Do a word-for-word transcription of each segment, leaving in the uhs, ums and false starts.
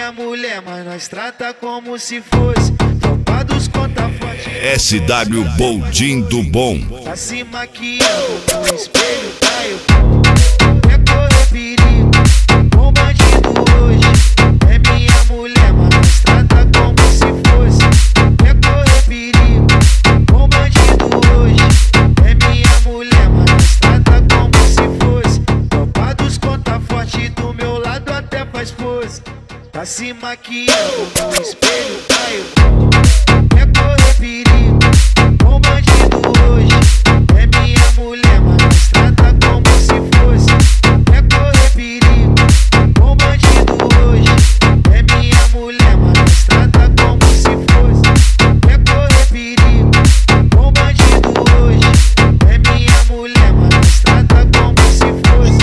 minha mulher, mas nós trata como se fosse tropa dos conta forte. S W Boldin do Bom. Tá se maquiando no espelho, tá eu quer correr perigo com bandido hoje. É minha mulher, mas nós trata como se fosse quer correr perigo com bandido hoje. É minha mulher, mas nós trata como se fosse tropa dos conta forte. Do meu lado até faz pose. Tá se maquiando no espelho, tá eu quer correr perigo com bandido hoje. É minha mulher, mas nós trata como se fosse quer correr perigo com bandido hoje. É minha mulher, mas nós trata como se fosse quer correr perigo com bandido hoje. É minha mulher, mas nós trata como se fosse.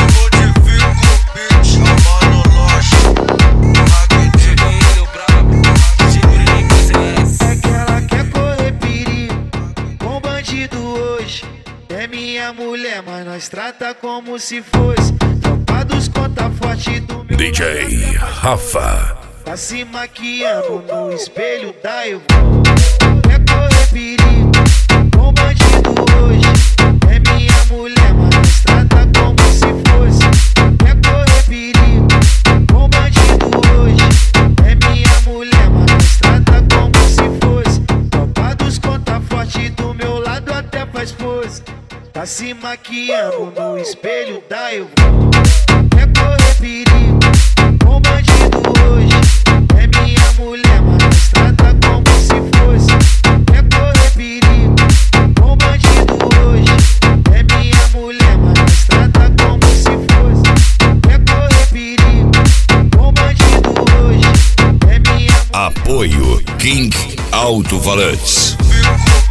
É minha mulher, mas nós trata como se fosse tropa dos conta forte. Do meu D J Rafa. Tá se maquiando no espelho, da eu quer correr perigo com bandido hoje. É minha mulher, mas nós trata como se fosse quer correr perigo com bandido hoje. É minha mulher, mas nós trata como se fosse tropa dos conta forte. Do meu lado até faz pose. Tá se maquiando no espelho, da eu quer correr perigo com bandido hoje. É minha mulher, mas nós trata como se fosse quer correr perigo com bandido hoje. É minha mulher, mas nós trata como se fosse quer correr perigo com bandido hoje. É minha mulher. Apoio King Alto Falantes.